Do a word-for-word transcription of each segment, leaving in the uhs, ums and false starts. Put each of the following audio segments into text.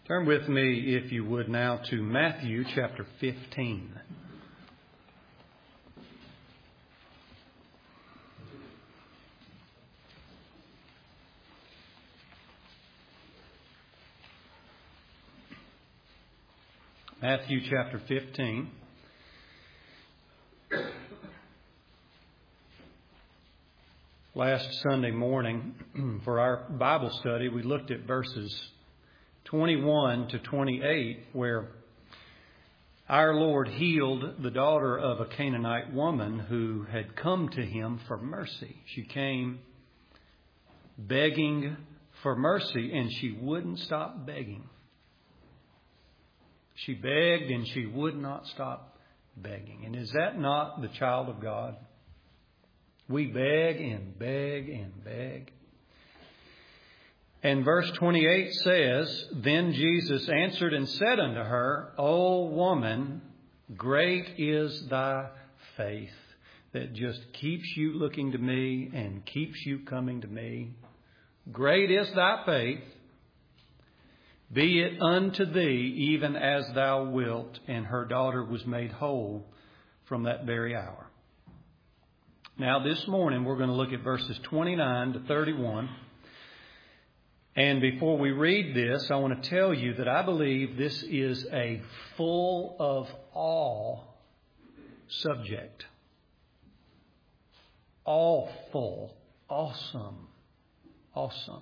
Turn with me, if you would, now to Matthew chapter fifteen. Matthew chapter fifteen. Last Sunday morning, for our Bible study, we looked at verses twenty-one to twenty-eight, where our Lord healed the daughter of a Canaanite woman who had come to Him for mercy. She came begging for mercy, and she wouldn't stop begging. She begged and she would not stop begging. And is that not the child of God? We beg and beg and beg. And verse twenty-eight says, Then Jesus answered and said unto her, O woman, great is thy faith, that just keeps you looking to me and keeps you coming to me. Great is thy faith. Be it unto thee even as thou wilt. And her daughter was made whole from that very hour. Now this morning we're going to look at verses twenty-nine to thirty-one. And before we read this, I want to tell you that I believe this is a full of awe subject. Awful, awesome, awesome.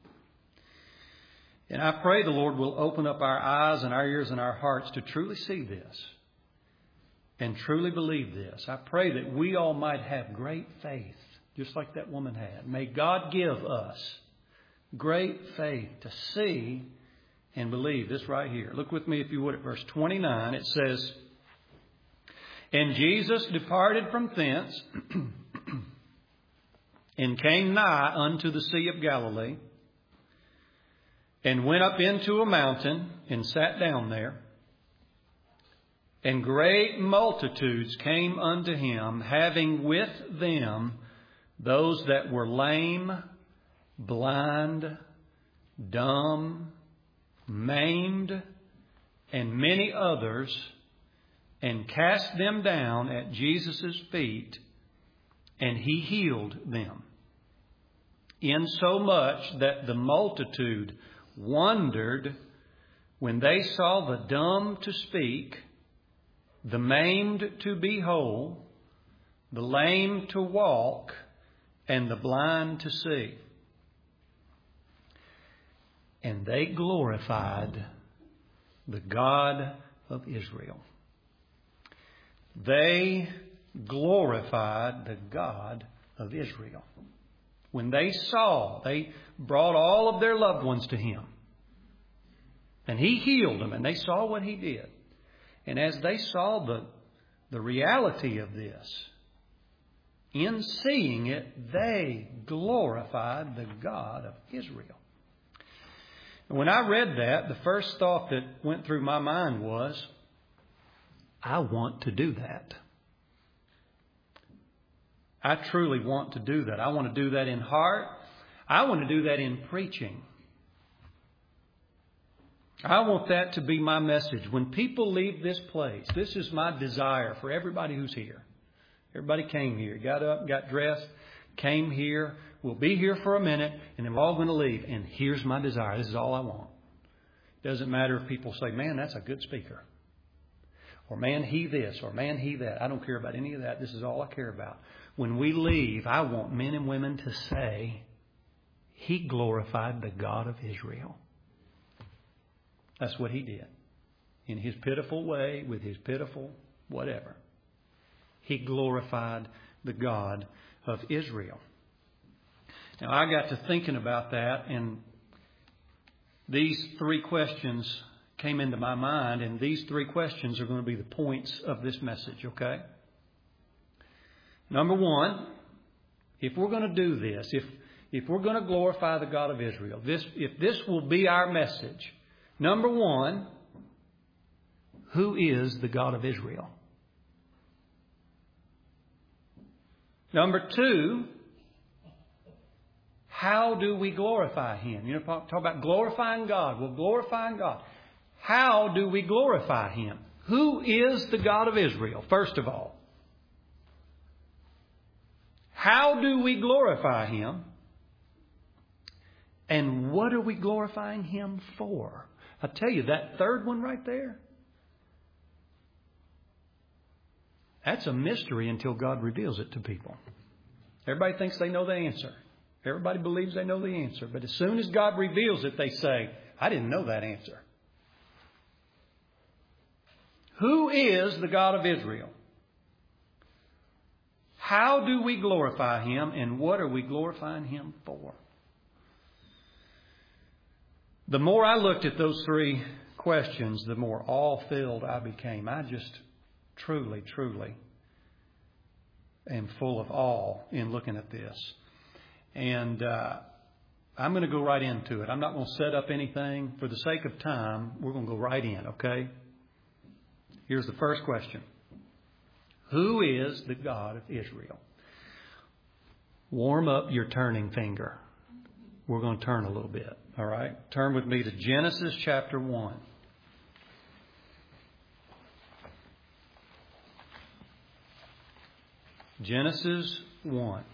And I pray the Lord will open up our eyes and our ears and our hearts to truly see this and truly believe this. I pray that we all might have great faith, just like that woman had. May God give us great faith to see and believe this right here. Look with me, if you would, at verse twenty-nine. It says, And Jesus departed from thence and came nigh unto the Sea of Galilee, and went up into a mountain and sat down there. And great multitudes came unto him, having with them those that were lame, blind, dumb, maimed, and many others, and cast them down at Jesus' feet, and he healed them. Insomuch that the multitude wondered when they saw the dumb to speak, the maimed to be whole, the lame to walk, and the blind to see. And they glorified the God of Israel. They glorified the God of Israel. When they saw, they brought all of their loved ones to Him. And He healed them, and they saw what He did. And as they saw the, the reality of this, in seeing it, they glorified the God of Israel. And when I read that, the first thought that went through my mind was, I want to do that. I truly want to do that. I want to do that in heart. I want to do that in preaching. I want that to be my message. When people leave this place, this is my desire for everybody who's here. Everybody came here, got up, got dressed, came here. We'll be here for a minute, and then we're all going to leave. And here's my desire. This is all I want. It doesn't matter if people say, man, that's a good speaker. Or man, he this. Or man, he that. I don't care about any of that. This is all I care about. When we leave, I want men and women to say, He glorified the God of Israel. That's what He did. In His pitiful way, with His pitiful whatever. He glorified the God of Israel. Now, I got to thinking about that, and these three questions came into my mind, and these three questions are going to be the points of this message, okay? Number one, if we're going to do this, if if we're going to glorify the God of Israel, this if this will be our message, number one, who is the God of Israel? Number two, how do we glorify Him? You know, talk about glorifying God. Well, glorifying God. How do we glorify Him? Who is the God of Israel, first of all? How do we glorify Him? And what are we glorifying Him for? I tell you, that third one right there, that's a mystery until God reveals it to people. Everybody thinks they know the answer. Everybody believes they know the answer. But as soon as God reveals it, they say, I didn't know that answer. Who is the God of Israel? How do we glorify Him, and what are we glorifying Him for? The more I looked at those three questions, the more awe-filled I became. I just truly, truly am full of awe in looking at this. And uh, I'm going to go right into it. I'm not going to set up anything. For the sake of time, we're going to go right in, okay? Here's the first question. Who is the God of Israel? Warm up your turning finger. We're going to turn a little bit, all right? Turn with me to Genesis chapter one. Genesis one.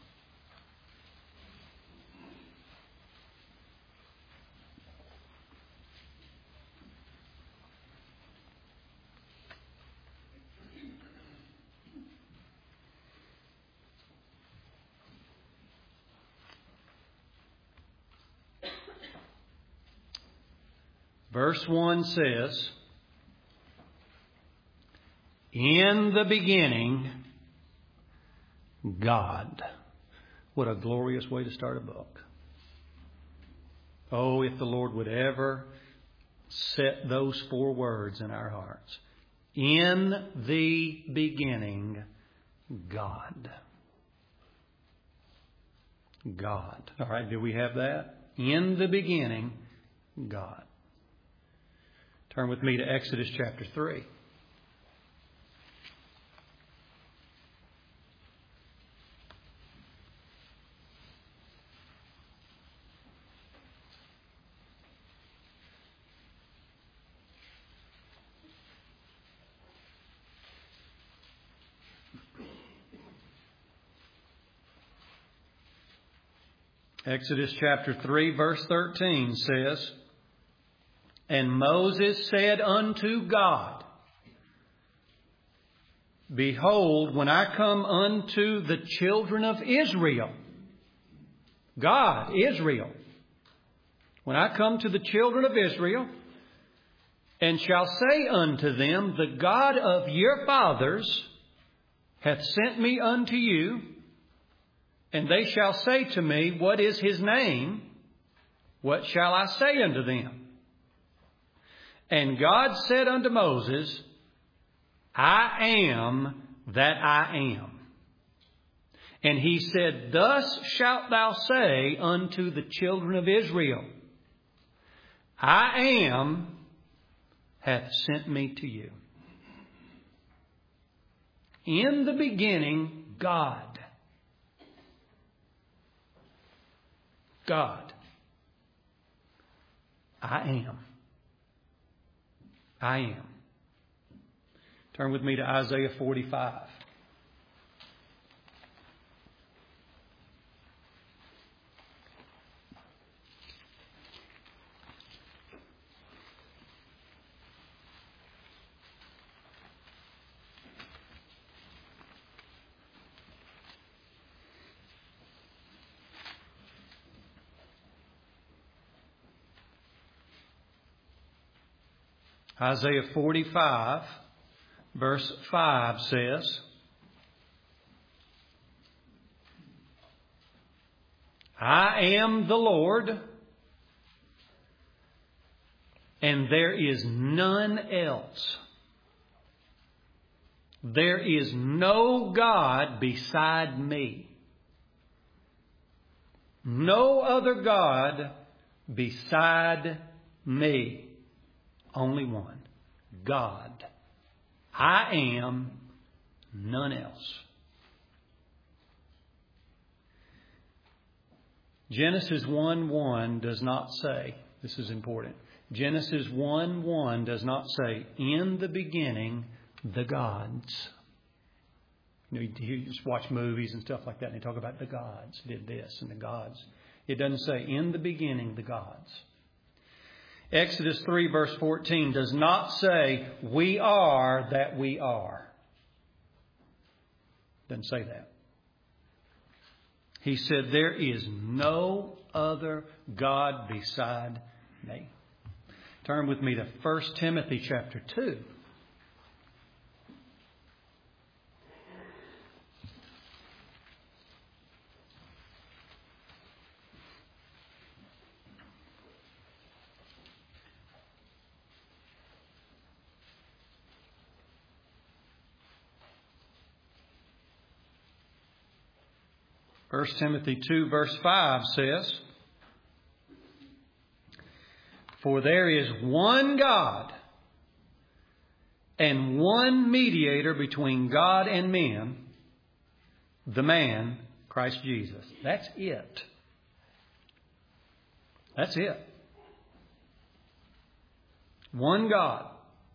Verse one says, in the beginning, God. What a glorious way to start a book. Oh, if the Lord would ever set those four words in our hearts. In the beginning, God. God. All right, do we have that? In the beginning, God. Turn with me to Exodus chapter three. Exodus chapter three, verse thirteen says, and Moses said unto God, behold, when I come unto the children of Israel, God, Israel, when I come to the children of Israel, and shall say unto them, the God of your fathers hath sent me unto you, and they shall say to me, what is His name? What shall I say unto them? And God said unto Moses, I am that I am. And He said, thus shalt thou say unto the children of Israel, I am hath sent me to you. In the beginning, God. God. I am. I am. Turn with me to Isaiah forty-five. Isaiah forty-five, verse five says, I am the Lord, and there is none else. There is no God beside me. No other God beside me. Only one. God. I am, none else. Genesis one one does not say, this is important, Genesis one one does not say, in the beginning, the gods. You know, you just watch movies and stuff like that, and they talk about the gods did this and the gods. It doesn't say, in the beginning, the gods. Exodus three verse fourteen does not say, we are that we are. Doesn't say that. He said, there is no other God beside me. Turn with me to First Timothy chapter two. First Timothy two verse five says, for there is one God and one mediator between God and men, the man, Christ Jesus. That's it. That's it. One God.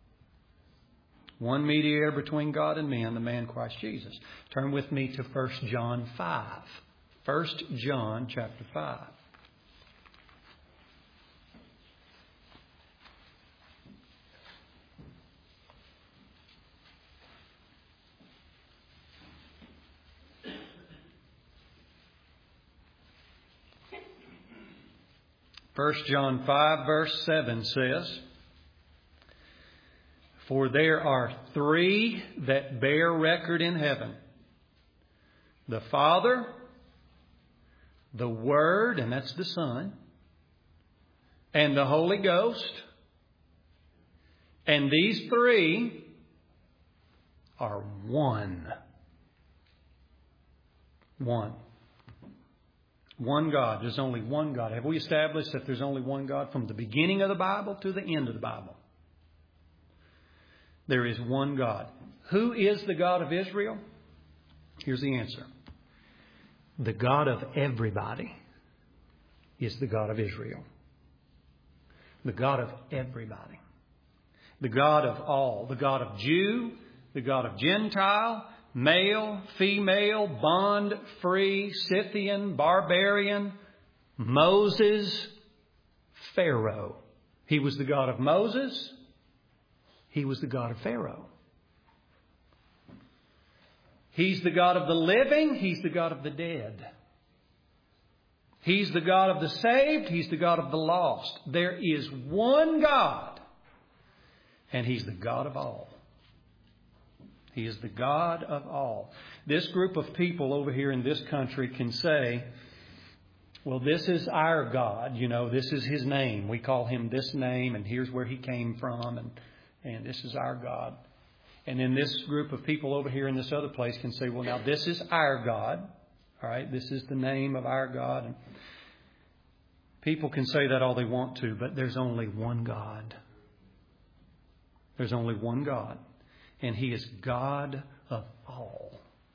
One mediator between God and men, the man Christ Jesus. Turn with me to First John five. First John chapter five. First John five verse seven says, for there are three that bear record in heaven, the Father, the Word, and that's the Son, and the Holy Ghost. And these three are one. One. One God. There's only one God. Have we established that there's only one God from the beginning of the Bible to the end of the Bible? There is one God. Who is the God of Israel? Here's the answer. The God of everybody is the God of Israel. The God of everybody. The God of all. The God of Jew, the God of Gentile, male, female, bond, free, Scythian, barbarian, Moses, Pharaoh. He was the God of Moses. He was the God of Pharaoh. He's the God of the living. He's the God of the dead. He's the God of the saved. He's the God of the lost. There is one God, and He's the God of all. He is the God of all. This group of people over here in this country can say, well, this is our God. You know, this is His name. We call Him this name, and here's where He came from, and, and this is our God. And then this group of people over here in this other place can say, well, now this is our God. All right, this is the name of our God. And people can say that all they want to, but there's only one God. There's only one God. And He is God of all.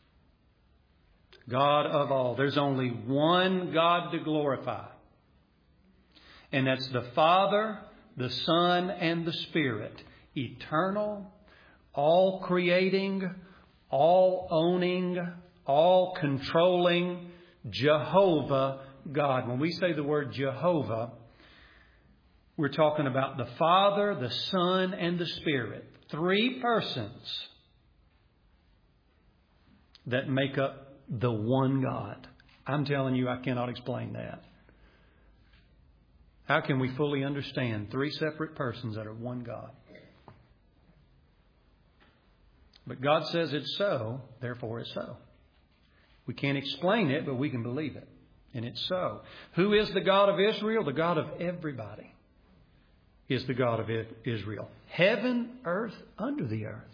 God of all. There's only one God to glorify. And that's the Father, the Son, and the Spirit. Eternal, all creating, all owning, all controlling, Jehovah God. When we say the word Jehovah, we're talking about the Father, the Son, and the Spirit. Three persons that make up the one God. I'm telling you, I cannot explain that. How can we fully understand three separate persons that are one God? But God says it's so, therefore it's so. We can't explain it, but we can believe it. And it's so. Who is the God of Israel? The God of everybody is the God of Israel. Heaven, earth, under the earth.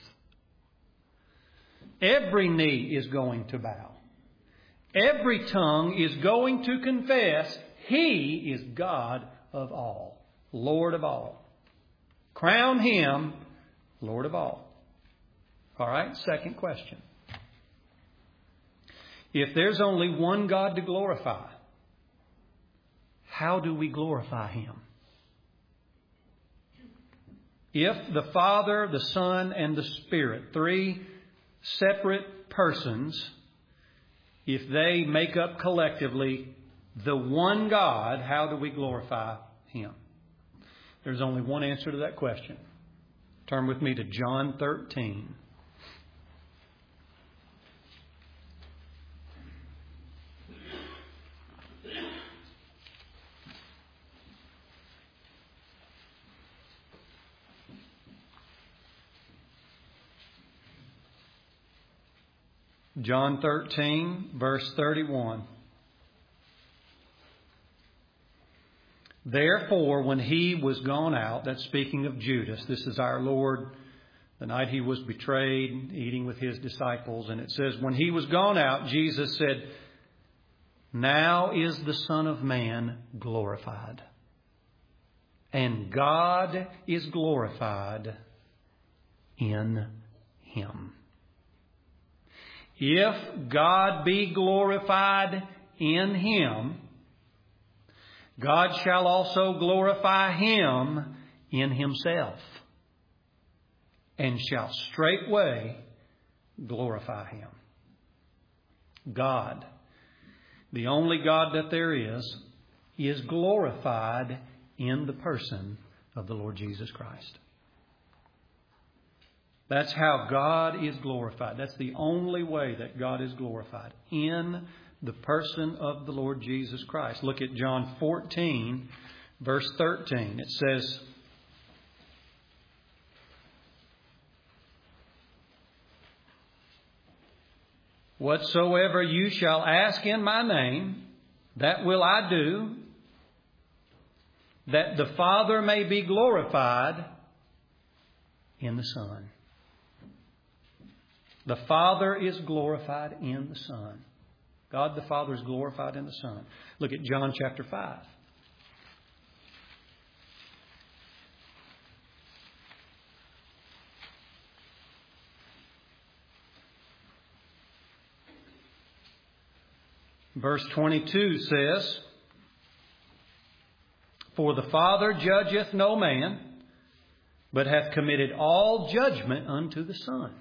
Every knee is going to bow. Every tongue is going to confess He is God of all, Lord of all. Crown Him Lord of all. All right, second question. If there's only one God to glorify, how do we glorify Him? If the Father, the Son, and the Spirit, three separate persons, if they make up collectively the one God, how do we glorify Him? There's only one answer to that question. Turn with me to John thirteen. John thirteen, verse thirty-one. Therefore, when He was gone out, that's speaking of Judas. This is our Lord, the night He was betrayed, eating with His disciples. And it says, when He was gone out, Jesus said, now is the Son of Man glorified, and God is glorified in Him. If God be glorified in Him, God shall also glorify Him in Himself, and shall straightway glorify Him. God, the only God that there is, is glorified in the person of the Lord Jesus Christ. That's how God is glorified. That's the only way that God is glorified, in the person of the Lord Jesus Christ. Look at John fourteen, verse thirteen. It says, whatsoever you shall ask in my name, that will I do, that the Father may be glorified in the Son. The Father is glorified in the Son. God the Father is glorified in the Son. Look at John chapter five. Verse twenty-two says, for the Father judgeth no man, but hath committed all judgment unto the Son,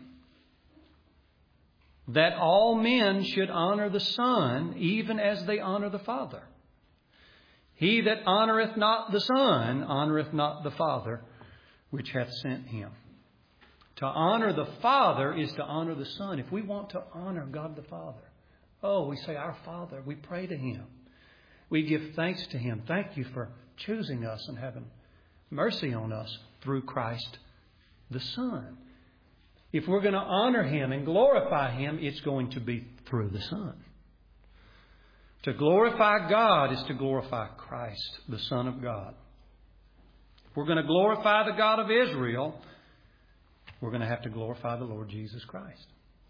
that all men should honor the Son, even as they honor the Father. He that honoreth not the Son, honoreth not the Father, which hath sent Him. To honor the Father is to honor the Son. If we want to honor God the Father, oh, we say, our Father. We pray to Him. We give thanks to Him. Thank you for choosing us and having mercy on us through Christ the Son. If we're going to honor Him and glorify Him, it's going to be through the Son. To glorify God is to glorify Christ, the Son of God. If we're going to glorify the God of Israel, we're going to have to glorify the Lord Jesus Christ.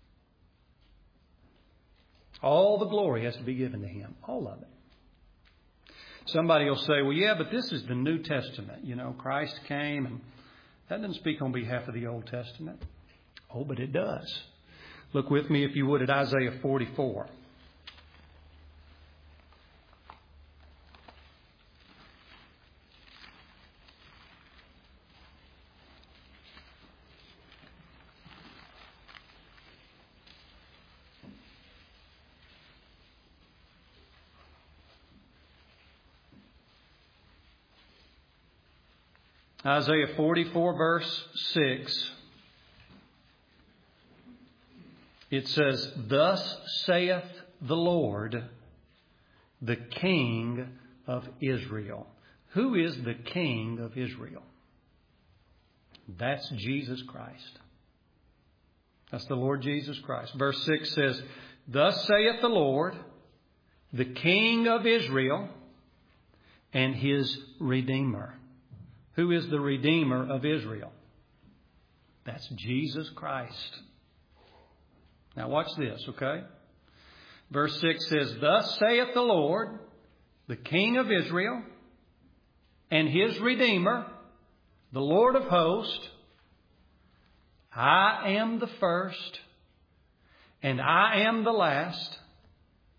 All the glory has to be given to Him. All of it. Somebody will say, well, yeah, but this is the New Testament. You know, Christ came, and that doesn't speak on behalf of the Old Testament. Oh, but it does. Look with me, if you would, at Isaiah forty-four. Isaiah forty-four, verse six. It says, thus saith the Lord, the King of Israel. Who is the King of Israel? That's Jesus Christ. That's the Lord Jesus Christ. Verse six says, thus saith the Lord, the King of Israel, and His Redeemer. Who is the Redeemer of Israel? That's Jesus Christ. Now watch this, okay? Verse six says, thus saith the Lord, the King of Israel, and His Redeemer, the Lord of hosts, I am the first, and I am the last,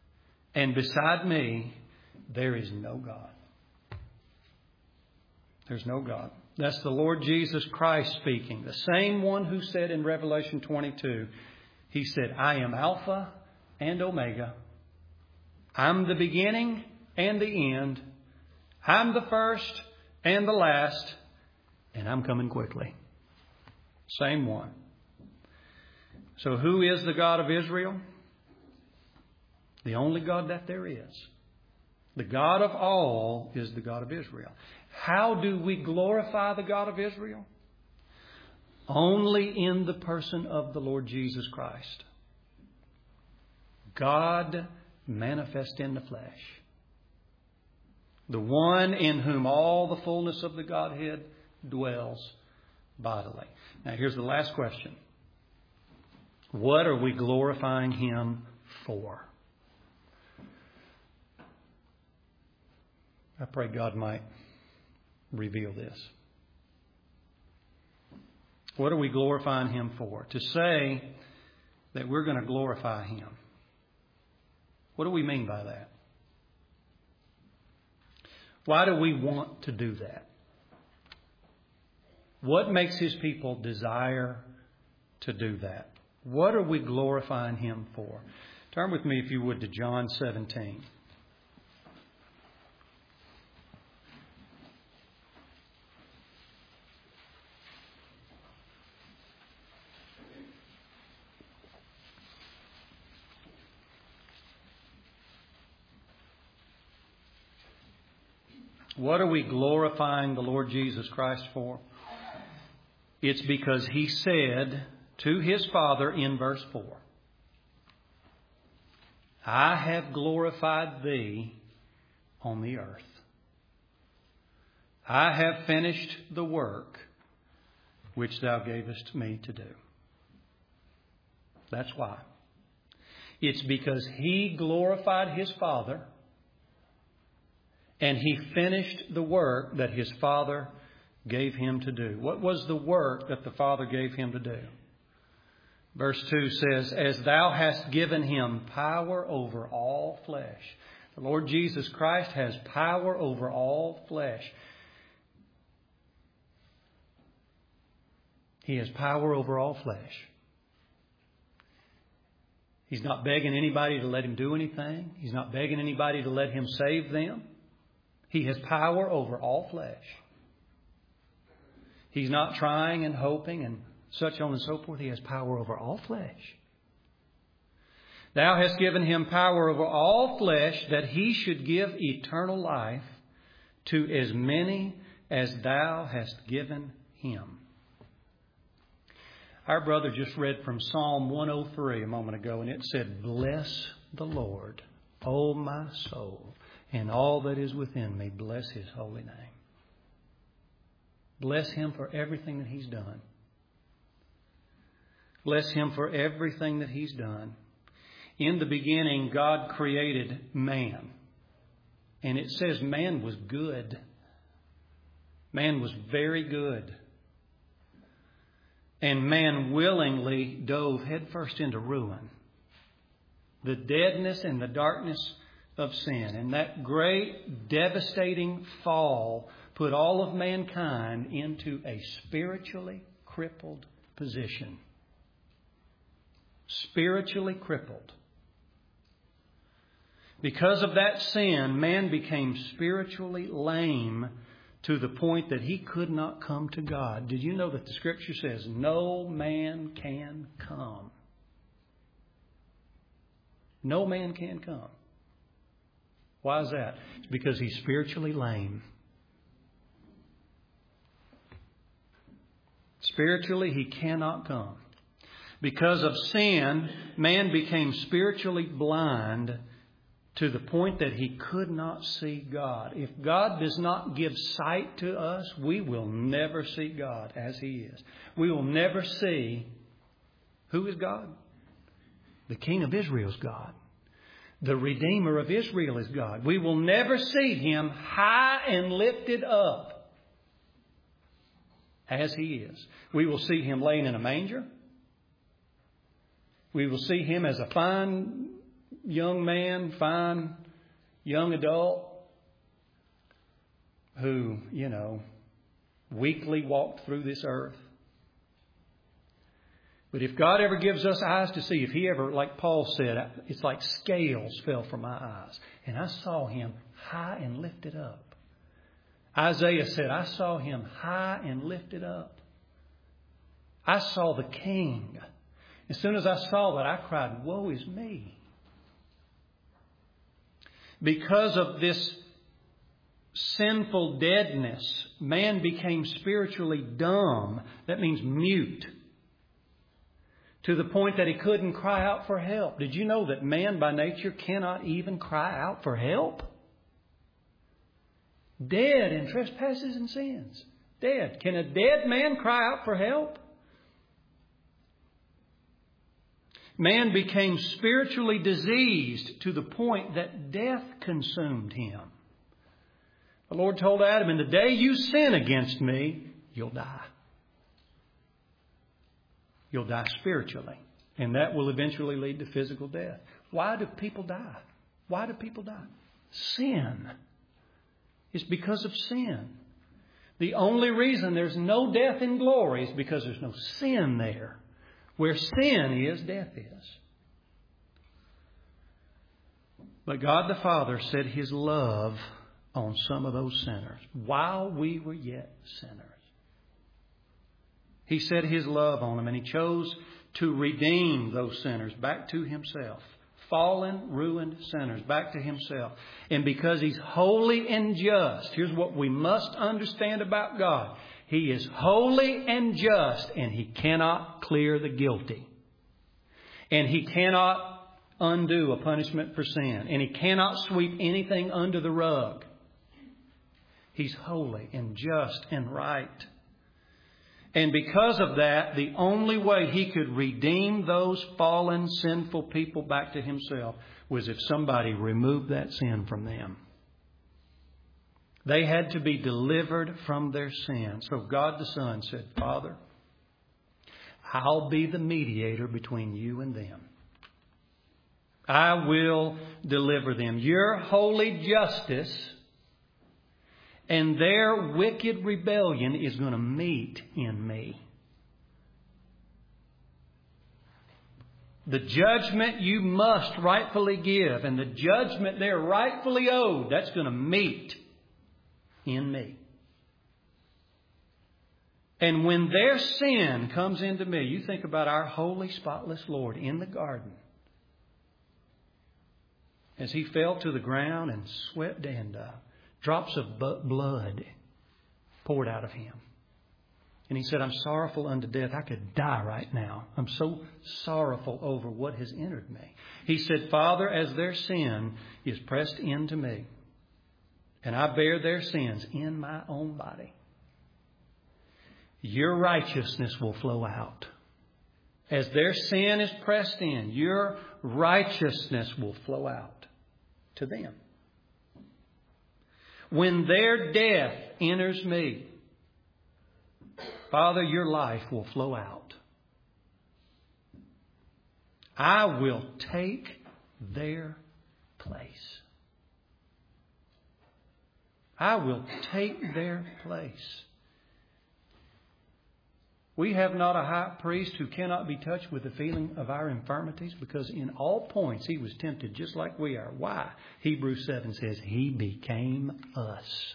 and beside me there is no God. There's no God. That's the Lord Jesus Christ speaking. The same one who said in Revelation twenty-two, He said, I am Alpha and Omega. I'm the beginning and the end. I'm the first and the last. And I'm coming quickly. Same one. So who is the God of Israel? The only God that there is. The God of all is the God of Israel. How do we glorify the God of Israel? Only in the person of the Lord Jesus Christ. God manifest in the flesh. The one in whom all the fullness of the Godhead dwells bodily. Now here's the last question. What are we glorifying Him for? I pray God might reveal this. What are we glorifying Him for? To say that we're going to glorify Him. What do we mean by that? Why do we want to do that? What makes His people desire to do that? What are we glorifying Him for? Turn with me, if you would, to John seventeen. What are we glorifying the Lord Jesus Christ for? It's because He said to His Father in verse four, I have glorified Thee on the earth. I have finished the work which Thou gavest me to do. That's why. It's because He glorified His Father and He finished the work that His Father gave Him to do. What was the work that the Father gave Him to do? Verse two says, as Thou hast given Him power over all flesh. The Lord Jesus Christ has power over all flesh. He has power over all flesh. He's not begging anybody to let Him do anything. He's not begging anybody to let Him save them. He has power over all flesh. He's not trying and hoping and such on and so forth. He has power over all flesh. Thou hast given Him power over all flesh, that He should give eternal life to as many as Thou hast given Him. Our brother just read from Psalm one oh three a moment ago, and it said, bless the Lord, O my soul, and all that is within me, bless His holy name. Bless Him for everything that He's done. Bless Him for everything that He's done. In the beginning, God created man. And it says man was good. Man was very good. And man willingly dove headfirst into ruin. The deadness and the darkness of sin. And that great, devastating fall put all of mankind into a spiritually crippled position. Spiritually crippled. Because of that sin, man became spiritually lame to the point that he could not come to God. Did you know that the Scripture says no man can come? No man can come. Why is that? It's because he's spiritually lame. Spiritually, he cannot come. Because of sin, man became spiritually blind to the point that he could not see God. If God does not give sight to us, we will never see God as He is. We will never see who is God. The King of Israel is God. The Redeemer of Israel is God. We will never see Him high and lifted up as He is. We will see Him laying in a manger. We will see Him as a fine young man, fine young adult who, you know, weakly walked through this earth. But if God ever gives us eyes to see, if He ever, like Paul said, it's like scales fell from my eyes. And I saw Him high and lifted up. Isaiah said, I saw Him high and lifted up. I saw the King. As soon as I saw that, I cried, woe is me. Because of this sinful deadness, man became spiritually dumb. That means mute. To the point that he couldn't cry out for help. Did you know that man by nature cannot even cry out for help? Dead in trespasses and sins. Dead. Can a dead man cry out for help? Man became spiritually diseased to the point that death consumed him. The Lord told Adam, in the day you sin against me, you'll die. You'll die spiritually. And that will eventually lead to physical death. Why do people die? Why do people die? Sin. It's because of sin. The only reason there's no death in glory is because there's no sin there. Where sin is, death is. But God the Father set His love on some of those sinners while we were yet sinners. He set His love on them, and He chose to redeem those sinners back to Himself. Fallen, ruined sinners back to Himself. And because He's holy and just, here's what we must understand about God. He is holy and just, and He cannot clear the guilty. And He cannot undo a punishment for sin. And He cannot sweep anything under the rug. He's holy and just and right. And because of that, the only way He could redeem those fallen, sinful people back to Himself was if somebody removed that sin from them. They had to be delivered from their sin. So God the Son said, Father, I'll be the mediator between you and them. I will deliver them. Your holy justice and their wicked rebellion is going to meet in me. The judgment you must rightfully give and the judgment they're rightfully owed, that's going to meet in me. And when their sin comes into me, you think about our holy, spotless Lord in the garden. As He fell to the ground and sweat and uh, drops of blood poured out of Him. And He said, I'm sorrowful unto death. I could die right now. I'm so sorrowful over what has entered me. He said, Father, as their sin is pressed into me, and I bear their sins in my own body, your righteousness will flow out. As their sin is pressed in, your righteousness will flow out to them. When their death enters me, Father, your life will flow out. I will take their place. I will take their place. We have not a high priest who cannot be touched with the feeling of our infirmities, because in all points He was tempted just like we are. Why? Hebrews seven says He became us.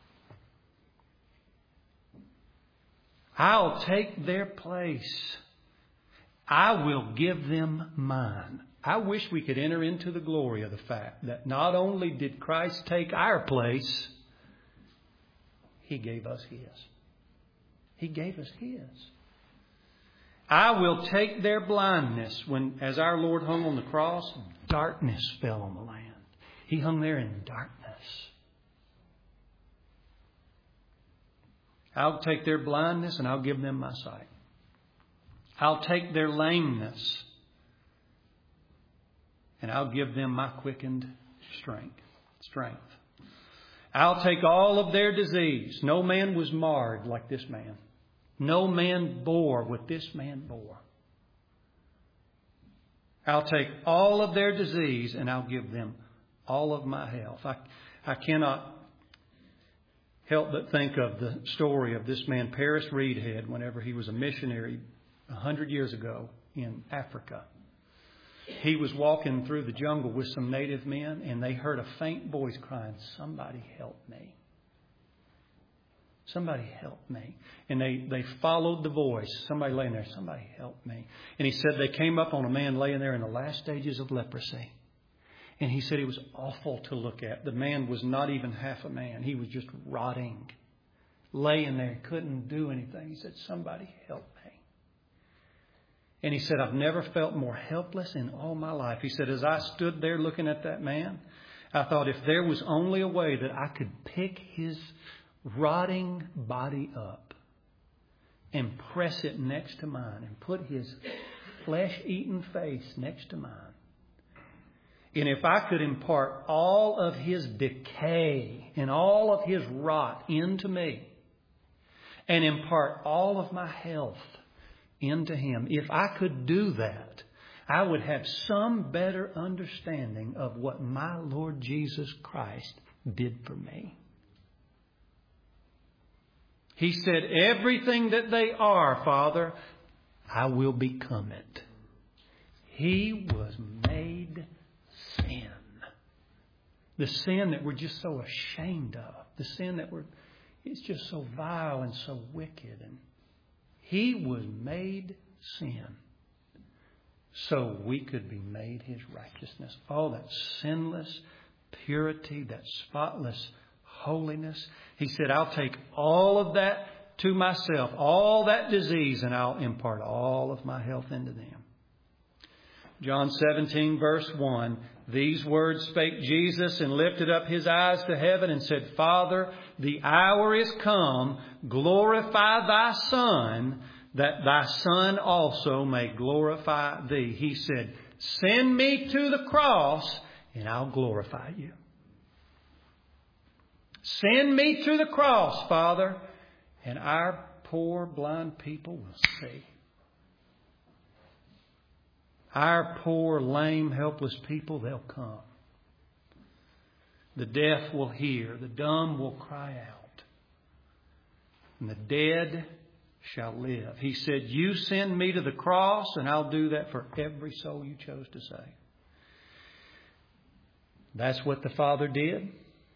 I'll take their place. I will give them mine. I wish we could enter into the glory of the fact that not only did Christ take our place, He gave us His. He gave us His. I will take their blindness. When, as our Lord hung on the cross, darkness fell on the land. He hung there in darkness. I'll take their blindness and I'll give them my sight. I'll take their lameness and I'll give them my quickened strength. Strength. I'll take all of their disease. No man was marred like this man. No man bore what this man bore. I'll take all of their disease and I'll give them all of my health. I, I cannot help but think of the story of this man, Paris Reidhead, whenever he was a missionary a hundred years ago in Africa. He was walking through the jungle with some native men, and they heard a faint voice crying, "Somebody help me. Somebody help me." And they, they followed the voice. Somebody laying there, "Somebody help me." And he said they came up on a man laying there in the last stages of leprosy. And he said it was awful to look at. The man was not even half a man. He was just rotting, laying there, couldn't do anything. He said, "Somebody help me." And he said, "I've never felt more helpless in all my life." He said, as I stood there looking at that man, I thought if there was only a way that I could pick his rotting body up and press it next to mine and put his flesh-eaten face next to mine. And if I could impart all of his decay and all of his rot into me and impart all of my health into him, if I could do that, I would have some better understanding of what my Lord Jesus Christ did for me. He said, "Everything that they are, Father, I will become it." He was made sin. The sin that we're just so ashamed of. The sin that we're, it's just so vile and so wicked. And He was made sin so we could be made His righteousness. All that sinless purity, that spotless holiness. He said, "I'll take all of that to myself, all that disease, and I'll impart all of my health into them." John seventeen, verse one, "These words spake Jesus and lifted up His eyes to heaven and said, Father, the hour is come. Glorify Thy Son, that Thy Son also may glorify Thee." He said, "Send me to the cross and I'll glorify You. Send me to the cross, Father, and our poor blind people will see. Our poor, lame, helpless people, they'll come. The deaf will hear. The dumb will cry out. And the dead shall live." He said, "You send me to the cross, and I'll do that for every soul You chose to save." That's what the Father did.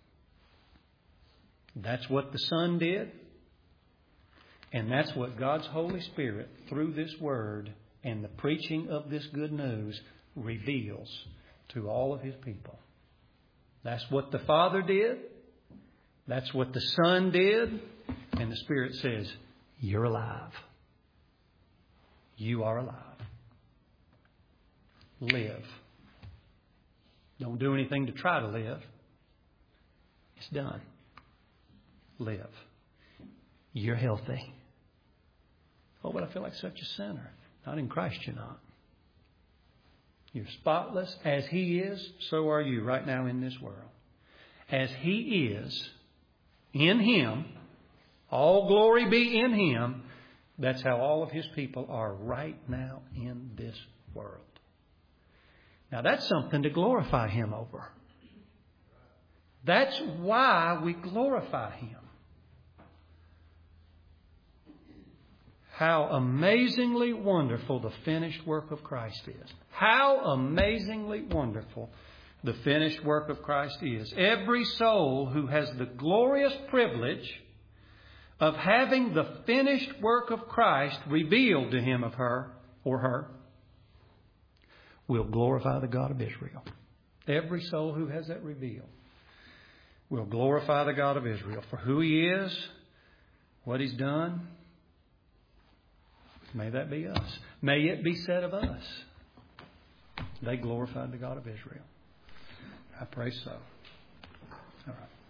That's what the Son did. And that's what God's Holy Spirit, through this Word and the preaching of this good news, reveals to all of His people. That's what the Father did. That's what the Son did. And the Spirit says, "You're alive. You are alive. Live. Don't do anything to try to live. It's done. Live. You're healthy." "Oh, but I feel like such a sinner." Not in Christ, you're not. You're spotless. As He is, so are you right now in this world. As He is, in Him, all glory be in Him, that's how all of His people are right now in this world. Now that's something to glorify Him over. That's why we glorify Him. How amazingly wonderful the finished work of Christ is. How amazingly wonderful the finished work of Christ is. Every soul who has the glorious privilege of having the finished work of Christ revealed to him of her or her will glorify the God of Israel. Every soul who has that revealed will glorify the God of Israel for who He is, what He's done. May that be us. May it be said of us, they glorified the God of Israel. I pray so. All right.